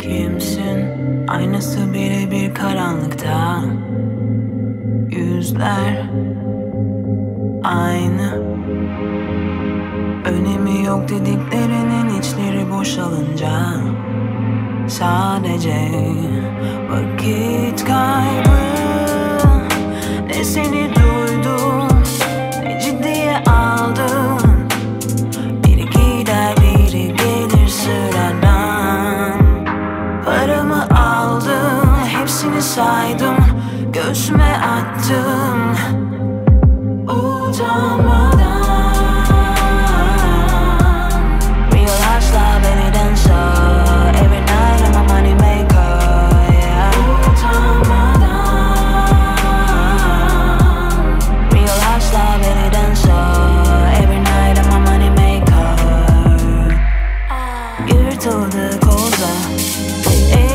Kimsin? Aynası birebir karanlıkta. Yüzler aynı. Önemi yok dediklerinin içleri boşalınca. Sadece vakit kaybı. Ne seni duydum, ne ciddiye aldım. Biri gider biri gelir sıradan. Paramı aldım, hepsini saydım, göğsüme attım utanmadan. Real hustler beni dancer. Every night I'm a money maker, yeah. Utanmadan. Real hustler beni dancer. Every night I'm a money maker. Yırtıldı koza.